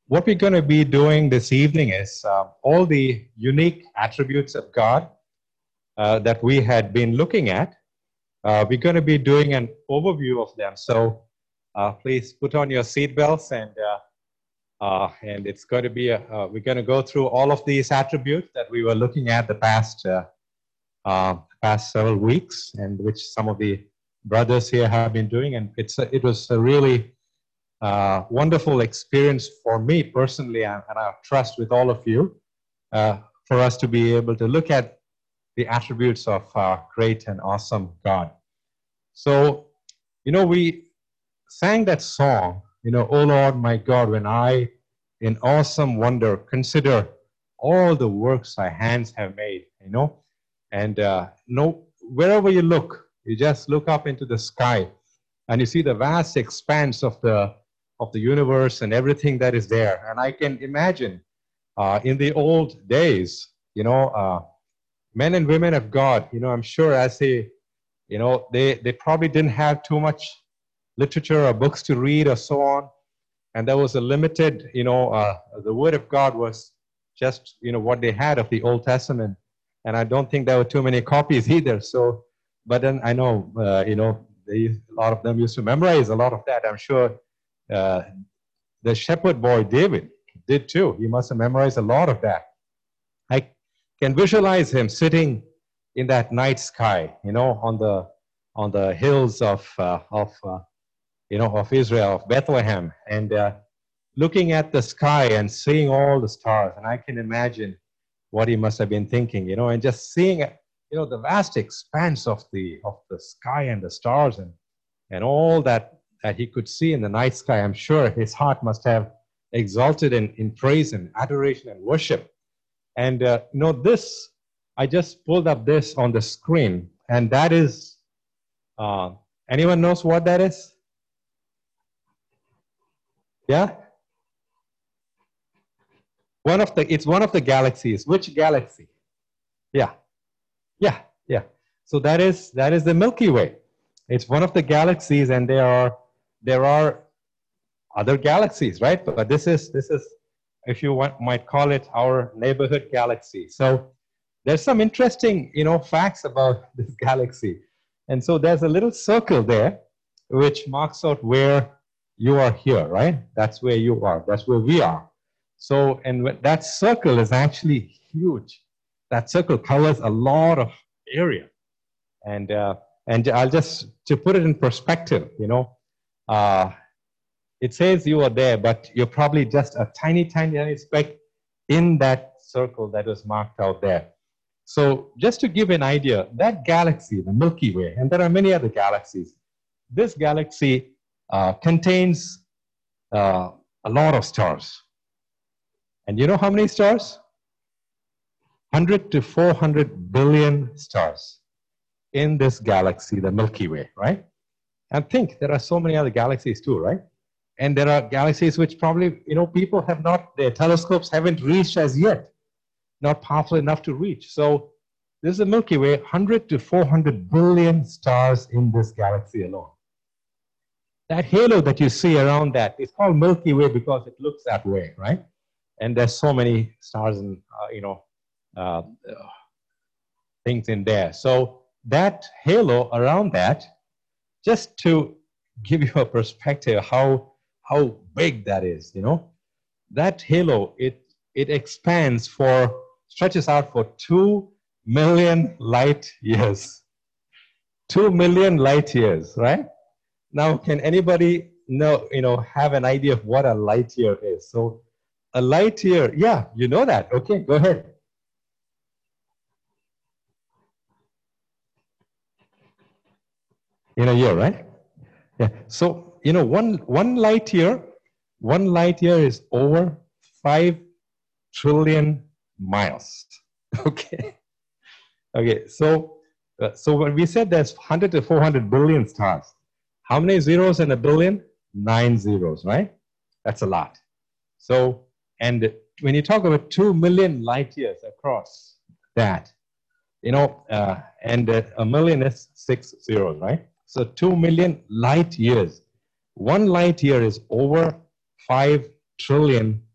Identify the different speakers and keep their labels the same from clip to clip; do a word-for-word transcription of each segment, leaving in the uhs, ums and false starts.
Speaker 1: What we're going to be doing this evening is uh, all the unique attributes of God uh, that we had been looking at. Uh, we're going to be doing an overview of them. So uh, please put on your seatbelts, and uh, uh, and it's going to be a, uh, we're going to go through all of these attributes that we were looking at the past uh, uh, past several weeks, and which some of the brothers here have been doing. And it's a, it was a really uh, wonderful experience for me personally, and, and I trust with all of you, uh, for us to be able to look at the attributes of our great and awesome God. So, you know, we sang that song, you know, "O Lord, my God, when I in awesome wonder consider all the works thy hands have made," you know, and uh, no, wherever you look, you just look up into the sky and you see the vast expanse of the of the universe and everything that is there. And I can imagine uh, in the old days, you know, uh, men and women of God, you know, I'm sure as they, you know, they, they probably didn't have too much literature or books to read or so on. And there was a limited, you know, uh, the Word of God was just, you know, what they had of the Old Testament. And I don't think there were too many copies either. So, but then I know, uh, you know, they, a lot of them used to memorize a lot of that. I'm sure uh, the shepherd boy David did too. He must have memorized a lot of that. I can visualize him sitting in that night sky, you know, on the on the hills of uh, of uh, you know of Israel, of Bethlehem, and uh, looking at the sky and seeing all the stars. And I can imagine what he must have been thinking, you know, and just seeing, you know, the vast expanse of the of the sky and the stars and and all that that he could see in the night sky. I'm sure his heart must have exalted in, in praise and adoration and worship. And, uh, you know, this, I just pulled up this on the screen, and that is, uh, anyone knows what that is? Yeah? One of the, it's one of the galaxies. Which galaxy? Yeah. Yeah, yeah. So that is, that is the Milky Way. It's one of the galaxies, and there are, there are other galaxies, right? But this is, this is, if you want, might call it our neighborhood galaxy. So there's some interesting, you know, facts about this galaxy. And so there's a little circle there which marks out where you are here, right? That's where you are. That's where we are. So, and that circle is actually huge. That circle covers a lot of area. And, uh, and I'll just, to put it in perspective, you know, uh, it says you are there, but you're probably just a tiny, tiny, tiny speck in that circle that was marked out there. So just to give an idea, that galaxy, the Milky Way, and there are many other galaxies, this galaxy uh, contains uh, a lot of stars. And you know how many stars? one hundred to four hundred billion stars in this galaxy, the Milky Way, right? And think, there are so many other galaxies too, right? And there are galaxies which probably, you know, people have not, their telescopes haven't reached as yet, not powerful enough to reach. So this is the Milky Way, one hundred to four hundred billion stars in this galaxy alone. That halo that you see around that is called Milky Way because it looks that way, right? And there's so many stars and, uh, you know, uh, things in there. So that halo around that, just to give you a perspective how how big that is, you know, that halo, it it expands for, stretches out for two million light years. Two million light years, right? Now, can anybody know, you know, have an idea of what a light year is? So a light year, yeah, you know that. Okay, go ahead. In a year, right? Yeah. So, you know, one one light year, one light year is over five trillion miles. Okay. Okay. So, uh, so when we said there's one hundred to four hundred billion stars, how many zeros in a billion? Nine zeros, right? That's a lot. So, and when you talk about two million light years across that, you know, uh, and uh, a million is six zeros, right? So two million light years. One light year is over five trillion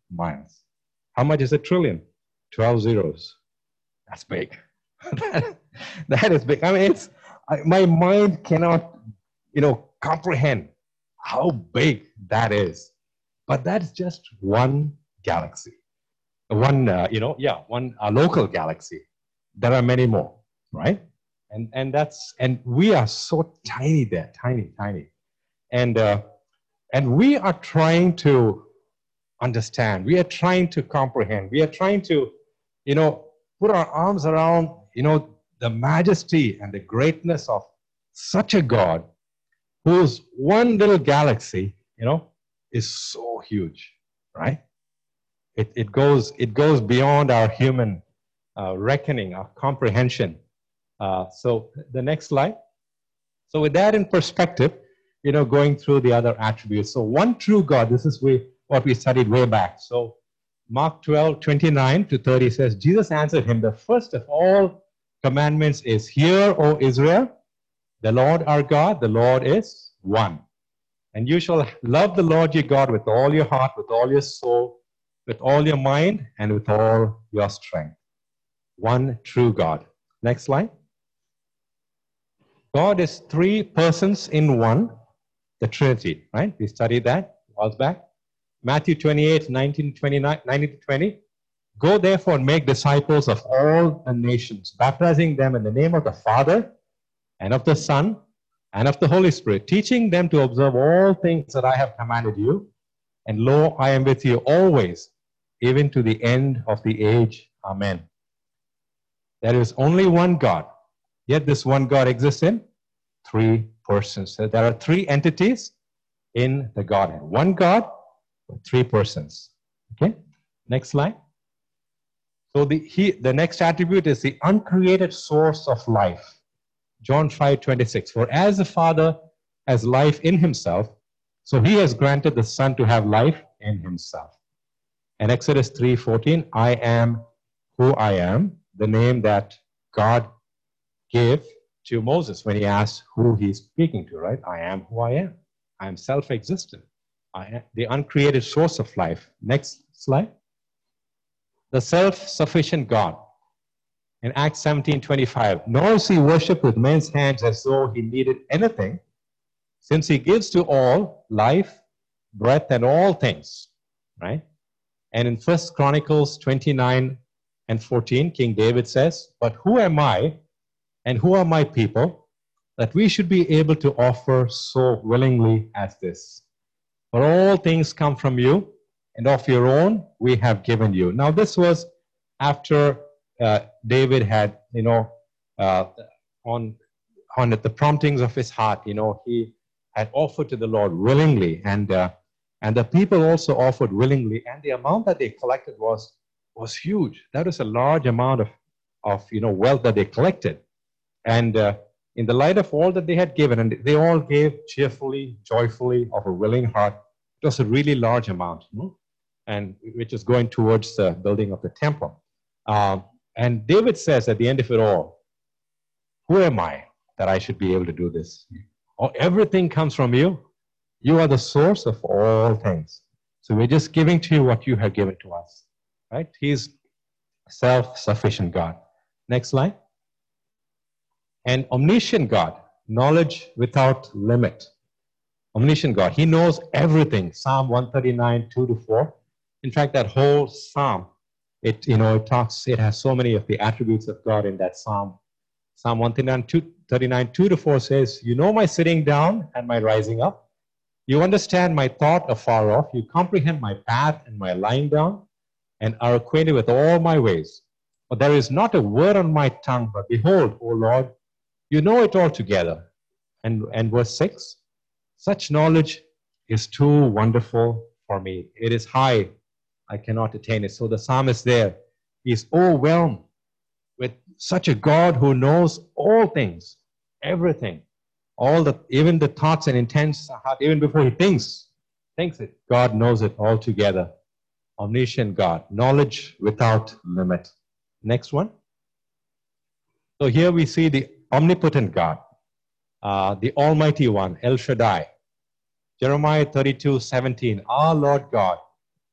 Speaker 1: miles. How much is a trillion? twelve zeros. That's big. That is big. I mean, it's, I, my mind cannot, you know, comprehend how big that is. But that's just one galaxy. One, uh, you know, yeah, one uh, local galaxy. There are many more, right? And and that's and we are so tiny there, tiny, tiny, and uh, and we are trying to understand. We are trying to comprehend. We are trying to, you know, put our arms around, you know, the majesty and the greatness of such a God, whose one little galaxy, you know, is so huge, right? It it goes it goes beyond our human uh, reckoning, our comprehension. Uh, so the next slide. So with that in perspective, you know, going through the other attributes. So one true God, this is we, what we studied way back. So Mark twelve, twenty-nine to thirty says, Jesus answered him, the first of all commandments is, hear, O Israel, the Lord our God, the Lord is one. And you shall love the Lord your God with all your heart, with all your soul, with all your mind, and with all your strength. One true God. Next slide. God is three persons in one, the Trinity, right? We studied that a while back. Matthew twenty-eight, nineteen, twenty-nine, nineteen to twenty. Go therefore and make disciples of all the nations, baptizing them in the name of the Father and of the Son and of the Holy Spirit, teaching them to observe all things that I have commanded you. And lo, I am with you always, even to the end of the age. Amen. There is only one God. Yet this one God exists in three persons. So there are three entities in the Godhead. One God with three persons. Okay, next slide. So the, he, the next attribute is the uncreated source of life. John five twenty-six. For as the Father has life in himself, so he has granted the Son to have life in himself. And Exodus three fourteen. I am who I am, the name that God gave to Moses when he asked who he's speaking to, right? I am who I am. I am self-existent. I am the uncreated source of life. Next slide. The self-sufficient God. In Acts seventeen twenty-five, nor is he worshipped with men's hands as though he needed anything, since he gives to all life, breath, and all things, right? And in First Chronicles twenty-nine and fourteen, King David says, but who am I and who are my people, that we should be able to offer so willingly as this? For all things come from you, and of your own we have given you. Now this was after uh, David had, you know, uh, on, on the promptings of his heart, you know, he had offered to the Lord willingly, and uh, and the people also offered willingly, and the amount that they collected was was huge. That was a large amount of, of you know, wealth that they collected. And uh, in the light of all that they had given, and they all gave cheerfully, joyfully, of a willing heart, it was a really large amount, you know, and which is going towards the building of the temple. Um, and David says at the end of it all, who am I that I should be able to do this? Oh, everything comes from you. You are the source of all things. So we're just giving to you what you have given to us, right? He's self-sufficient God. Next slide. An omniscient God, knowledge without limit. Omniscient God, he knows everything. Psalm one thirty-nine, two to four. In fact, that whole psalm, it, you know, it talks, it has so many of the attributes of God in that psalm. Psalm one thirty-nine, two to four says, you know my sitting down and my rising up. You understand my thought afar off. You comprehend my path and my lying down, and are acquainted with all my ways. But there is not a word on my tongue, but behold, O Lord, you know it all together. And, and verse six, such knowledge is too wonderful for me. It is high. I cannot attain it. So the psalmist there is overwhelmed with such a God who knows all things, everything, all the, even the thoughts and intents, even before he thinks, thinks it, God knows it all together. Omniscient God, knowledge without limit. Next one. So here we see the omnipotent God, uh, the Almighty One, El Shaddai. Jeremiah thirty-two, seventeen, our Lord God,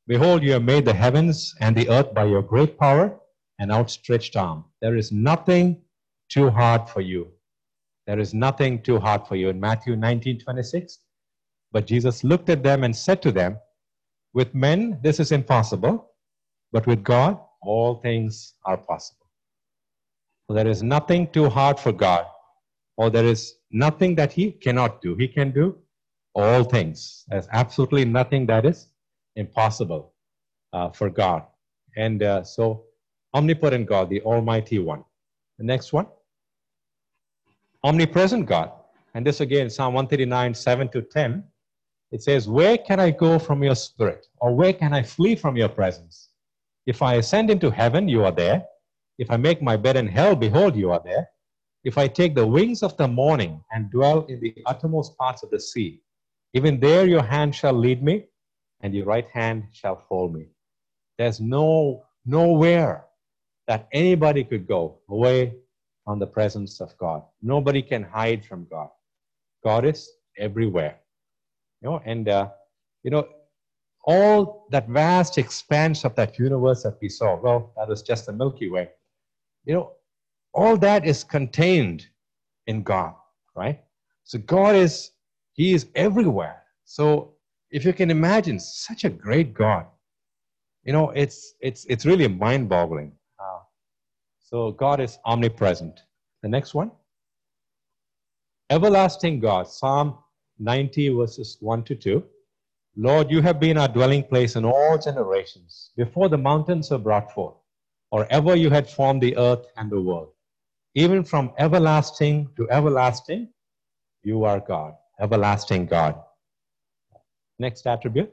Speaker 1: Behold, you have made the heavens and the earth by your great power and outstretched arm. There is nothing too hard for you. There is nothing too hard for you. In Matthew nineteen twenty-six, but Jesus looked at them and said to them, with men this is impossible, but with God all things are possible. So there is nothing too hard for God, or there is nothing that he cannot do. He can do all things. There's absolutely nothing that is impossible uh, for God. And uh, so, omnipotent God, the Almighty One. The next one, omnipresent God. And this again, Psalm one thirty-nine, seven to ten. It says, where can I go from your spirit? Or where can I flee from your presence? If I ascend into heaven, you are there. If I make my bed in hell, behold, you are there. If I take the wings of the morning and dwell in the uttermost parts of the sea, even there your hand shall lead me, and your right hand shall hold me. There's no nowhere that anybody could go away from the presence of God. Nobody can hide from God. God is everywhere. You know, and uh, you know, all that vast expanse of that universe that we saw, well, that was just the Milky Way. You know, all that is contained in God, right? So God is, he is everywhere. So if you can imagine such a great God, you know, it's it's it's really mind-boggling. Uh, so God is omnipresent. The next one, everlasting God, Psalm ninety verses one to two. Lord, you have been our dwelling place in all generations, before the mountains were brought forth, or ever you had formed the earth and the world. Even from everlasting to everlasting, you are God, everlasting God. Next attribute,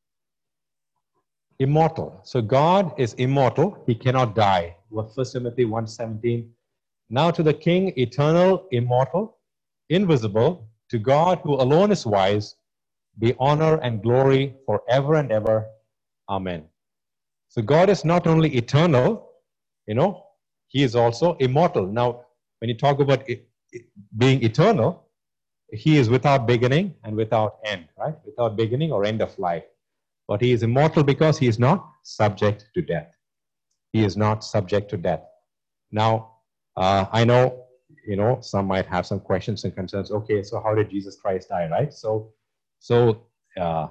Speaker 1: immortal. So God is immortal, he cannot die. First Timothy one seventeen. Now to the King, eternal, immortal, invisible, to God who alone is wise, be honor and glory forever and ever. Amen. So God is not only eternal, you know, he is also immortal. Now, when you talk about it, it, being eternal, he is without beginning and without end, right? Without beginning or end of life. But he is immortal because he is not subject to death. He is not subject to death. Now, uh, I know, you know, some might have some questions and concerns. Okay, so how did Jesus Christ die, right? So, so uh,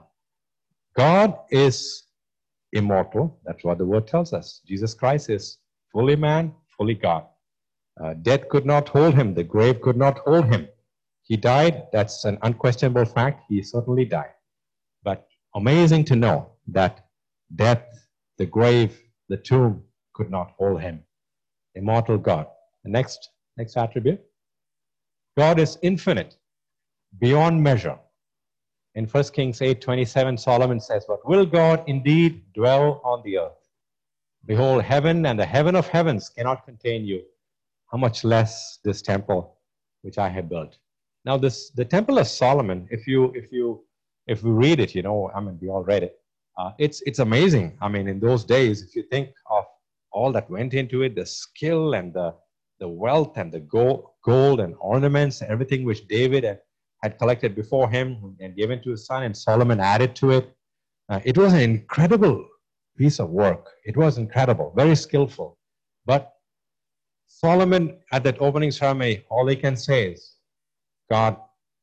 Speaker 1: God is immortal. That's what the word tells us. Jesus Christ is fully man, fully God. Uh, death could not hold him. The grave could not hold him. He died. That's an unquestionable fact. He certainly died. But amazing to know that death, the grave, the tomb could not hold him. Immortal God. The next, next attribute. God is infinite, beyond measure. In First Kings eight twenty-seven, Solomon says, but will God indeed dwell on the earth? Behold, heaven and the heaven of heavens cannot contain you. How much less this temple which I have built. Now, this the Temple of Solomon, if you if you if we read it, you know, I mean, we all read it. Uh, it's it's amazing. I mean, in those days, if you think of all that went into it, the skill and the the wealth and the gold, gold and ornaments, and everything which David had, had collected before him and given to his son, and Solomon added to it. Uh, it was an incredible piece of work. It was incredible, very skillful. But Solomon, at that opening ceremony, all he can say is, God,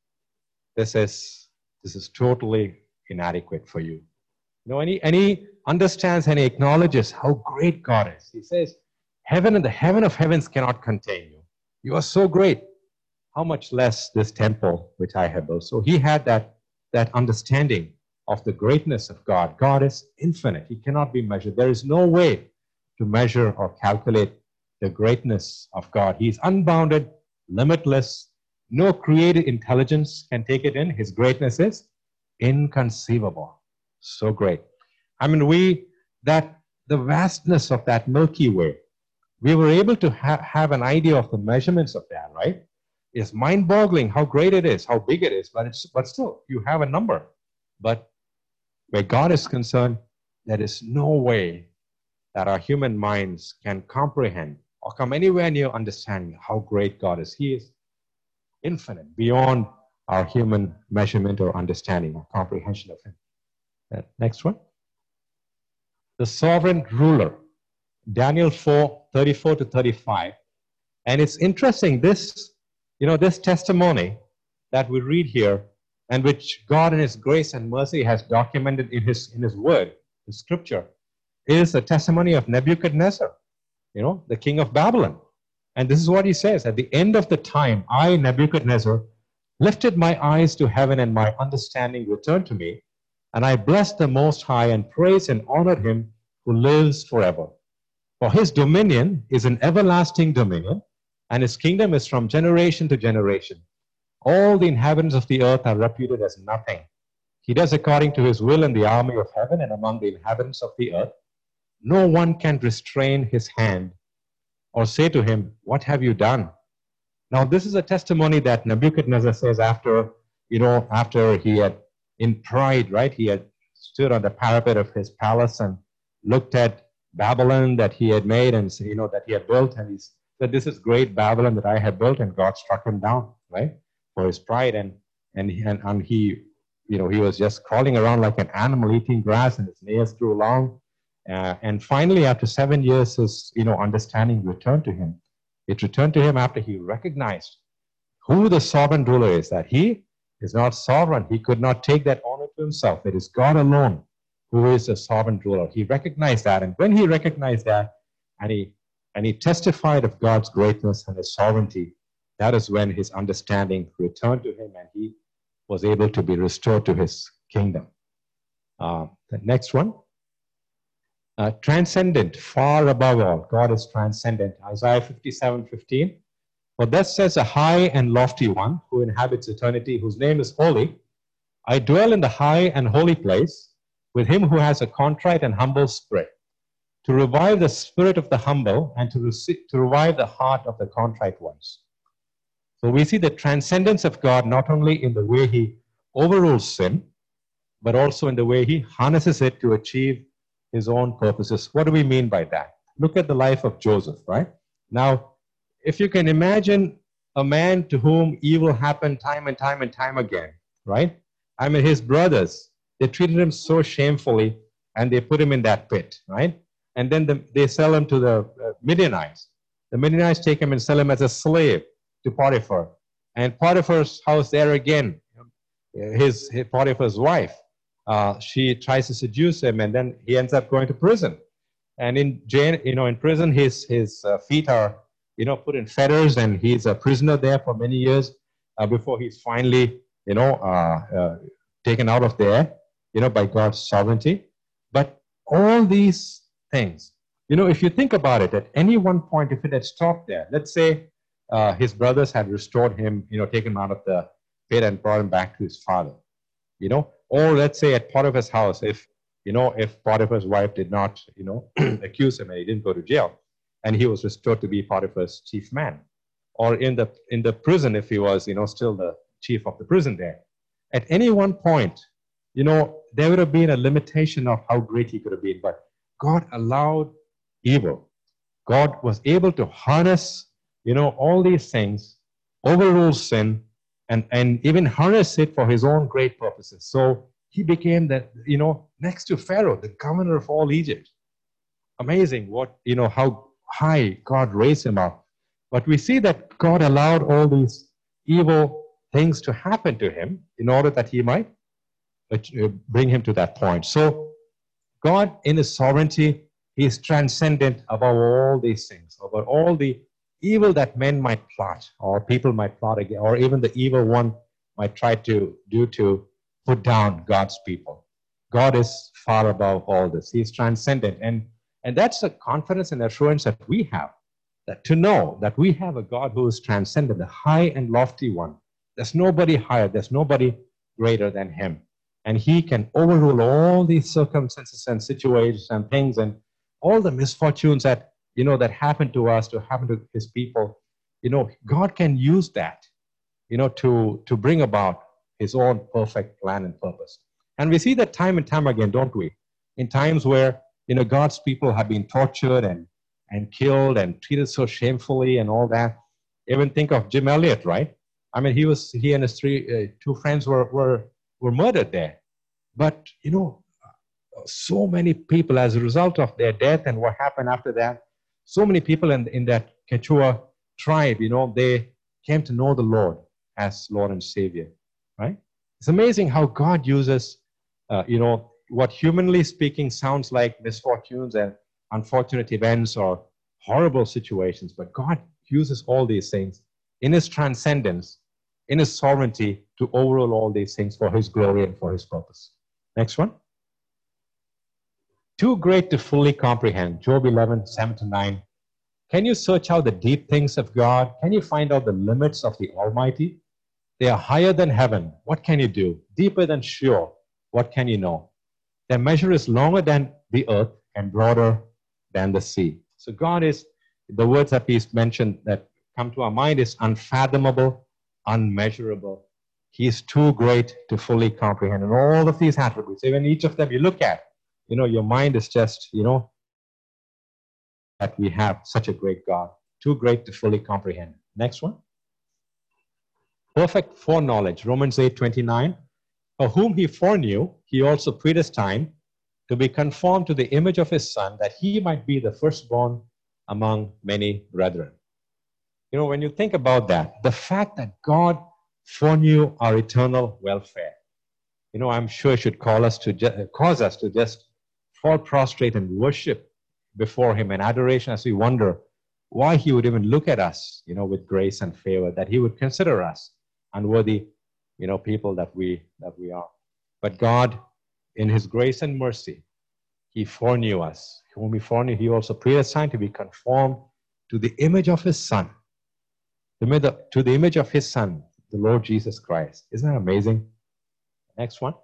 Speaker 1: this is this is totally inadequate for you. You know, and he, and he understands and he acknowledges how great God is. He says, heaven and the heaven of heavens cannot contain you. You are so great. How much less this temple which I have built. So he had that, that understanding of the greatness of God. God is infinite. He cannot be measured. There is no way to measure or calculate the greatness of God. He is unbounded, limitless. No created intelligence can take it in. His greatness is inconceivable. So great. I mean, we, that, the vastness of that Milky Way, we were able to ha- have an idea of the measurements of that, right? It's mind-boggling how great it is, how big it is, but it's, but still, you have a number. But where God is concerned, there is no way that our human minds can comprehend or come anywhere near understanding how great God is. He is infinite, beyond our human measurement or understanding or comprehension of him. Uh, next one. the sovereign ruler. Daniel four, thirty-four to thirty-five. And it's interesting, this, you know, this testimony that we read here, and which God in his grace and mercy has documented in his, in his word, the scripture, is a testimony of Nebuchadnezzar, you know, the king of Babylon. And this is what he says: at the end of the time, I, Nebuchadnezzar, lifted my eyes to heaven, and my understanding returned to me. And I blessed the Most High, and praised and honored him who lives forever. For his dominion is an everlasting dominion, and his kingdom is from generation to generation. All the inhabitants of the earth are reputed as nothing. He does according to his will in the army of heaven and among the inhabitants of the earth. No one can restrain his hand or say to him, what have you done? Now, this is a testimony that Nebuchadnezzar says after, you know, after he had, in pride, right, he had stood on the parapet of his palace and looked at Babylon that he had made and, you know, that he had built, and he said, this is great Babylon that I have built, and God struck him down, right, for his pride. And, and, and, and he, you know, he was just crawling around like an animal eating grass, and his nails grew long. Uh, and finally, after seven years, his, you know, understanding returned to him. It returned to him after he recognized who the sovereign ruler is, that he is not sovereign. He could not take that honor to himself. It is God alone who is the sovereign ruler. He recognized that. And when he recognized that, and he, and he testified of God's greatness and his sovereignty, that is when his understanding returned to him, and he was able to be restored to his kingdom. Uh, the next one. Uh, transcendent, far above all. God is transcendent. Isaiah fifty-seven fifteen. For thus says a high and lofty one who inhabits eternity, whose name is holy. I dwell in the high and holy place with him who has a contrite and humble spirit, to revive the spirit of the humble and to, receive, to revive the heart of the contrite ones. So we see the transcendence of God not only in the way he overrules sin, but also in the way he harnesses it to achieve his own purposes. What do we mean by that? Look at the life of Joseph, right? Now, if you can imagine a man to whom evil happened time and time and time again, right? I mean, his brothers, they treated him so shamefully, and they put him in that pit, right? And then the, they sell him to the uh, Midianites. The Midianites take him and sell him as a slave to Potiphar. And Potiphar's house there again, his, his Potiphar's wife, Uh, she tries to seduce him, and then he ends up going to prison. And in jail, you know, in prison, his his uh, feet are, you know, put in fetters, and he's a prisoner there for many years uh, before he's finally, you know, uh, uh, taken out of there, you know, by God's sovereignty. But all these things, you know, if you think about it, at any one point, if it had stopped there, let's say uh, his brothers had restored him, you know, taken him out of the pit and brought him back to his father, you know. Or let's say at Potiphar's house, if, you know, if Potiphar's wife did not, you know, accuse him and he didn't go to jail, and he was restored to be Potiphar's chief man. Or in the, in the prison, if he was, you know, still the chief of the prison there. At any one point, you know, there would have been a limitation of how great he could have been, but God allowed evil. God was able to harness, you know, all these things, overrule sin, And, and even harness it for his own great purposes. So he became that, you know, next to Pharaoh, the governor of all Egypt. Amazing what, you know, how high God raised him up. But we see that God allowed all these evil things to happen to him in order that he might bring him to that point. So God, in his sovereignty, he is transcendent above all these things, above all the evil that men might plot, or people might plot again, or even the evil one might try to do to put down God's people. God is far above all this. He is transcendent. And, and that's the confidence and assurance that we have, that to know that we have a God who is transcendent, the high and lofty one. There's nobody higher, there's nobody greater than him. And he can overrule all these circumstances and situations and things and all the misfortunes that, you know, that happened to us, to happen to his people. You know, God can use that, you know, to, to bring about his own perfect plan and purpose. And we see that time and time again, don't we? In times where, you know, God's people have been tortured and, and killed and treated so shamefully and all that. Even think of Jim Elliot, right? I mean, he was, he and his three, uh, two friends were, were, were murdered there. But, you know, so many people as a result of their death and what happened after that. So many people in, in that Quechua tribe, you know, they came to know the Lord as Lord and Savior, right? It's amazing how God uses, uh, you know, what humanly speaking sounds like misfortunes and unfortunate events or horrible situations, but God uses all these things in His transcendence, in His sovereignty to overrule all these things for His glory and for His purpose. Next one. Too great to fully comprehend. Job eleven, seven to nine. Can you search out the deep things of God? Can you find out the limits of the Almighty? They are higher than heaven. What can you do? Deeper than Sheol. What can you know? Their measure is longer than the earth and broader than the sea. So God is, the words that we mentioned that come to our mind is unfathomable, unmeasurable. He is too great to fully comprehend. And all of these attributes, even each of them you look at, you know, your mind is just, you know, that we have such a great God, too great to fully comprehend. Next one. Perfect foreknowledge, Romans eight twenty-nine. For whom He foreknew, He also predestined to be conformed to the image of His Son, that He might be the firstborn among many brethren. You know, when you think about that, the fact that God foreknew our eternal welfare, you know, I'm sure should call us to ju- cause us to just fall prostrate and worship before Him in adoration as we wonder why He would even look at us, you know, with grace and favor, that He would consider us unworthy, you know, people that we that we are. But God, in His grace and mercy, He foreknew us. Whom He foreknew, He also predestined to be conformed to the image of His Son, to the image of His Son, the Lord Jesus Christ. Isn't that amazing? Next one.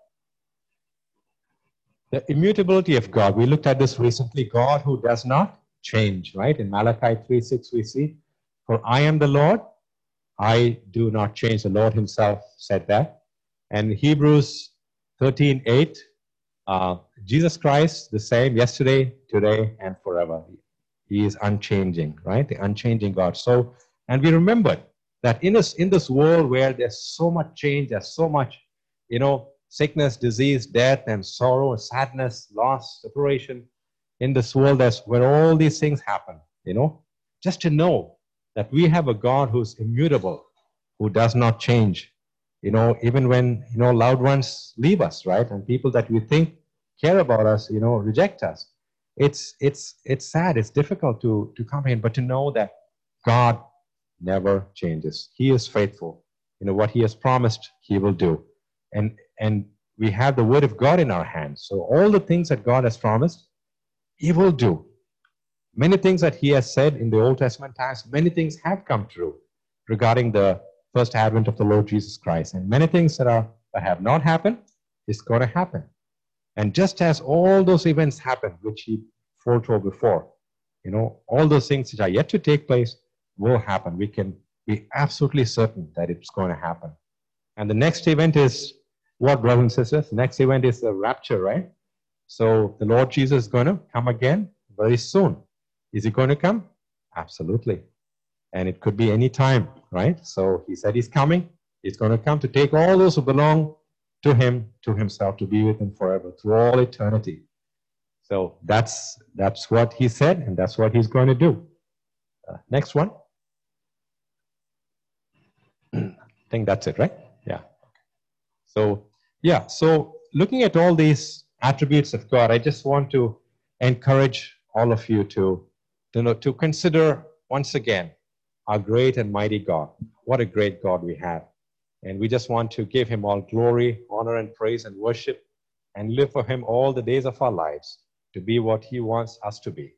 Speaker 1: The immutability of God. We looked at this recently. God who does not change, right? In Malachi three six we see, for I am the Lord, I do not change. The Lord Himself said that. And Hebrews thirteen eight, uh, Jesus Christ, the same yesterday, today, and forever. He is unchanging, right? The unchanging God. So, and we remembered that in this, in this world where there's so much change, there's so much, you know, sickness, disease, death, and sorrow, sadness, loss, separation, in this world, that's where all these things happen, you know, just to know that we have a God who's immutable, who does not change, you know, even when, you know, loved ones leave us, right? And people that we think care about us, you know, reject us. It's, it's, it's sad, it's difficult to, to comprehend, but to know that God never changes. He is faithful. You know, what He has promised, He will do. And, and we have the Word of God in our hands. So all the things that God has promised, He will do. Many things that He has said in the Old Testament times, many things have come true regarding the first advent of the Lord Jesus Christ. And many things that are that have not happened is going to happen. And just as all those events happened, which He foretold before, you know, all those things which are yet to take place will happen. We can be absolutely certain that it's going to happen. And the next event is what, brothers and sisters? The next event is the rapture, right? So the Lord Jesus is going to come again very soon. Is He going to come? Absolutely. And it could be any time, right? So He said He's coming. He's going to come to take all those who belong to Him, to Himself, to be with Him forever, through all eternity. So that's, that's what He said, and that's what He's going to do. Uh, next one. I think that's it, right? Yeah. So, yeah, so looking at all these attributes of God, I just want to encourage all of you to, to, know, to consider once again our great and mighty God. What a great God we have. And we just want to give Him all glory, honor, and praise and worship, and live for Him all the days of our lives to be what He wants us to be.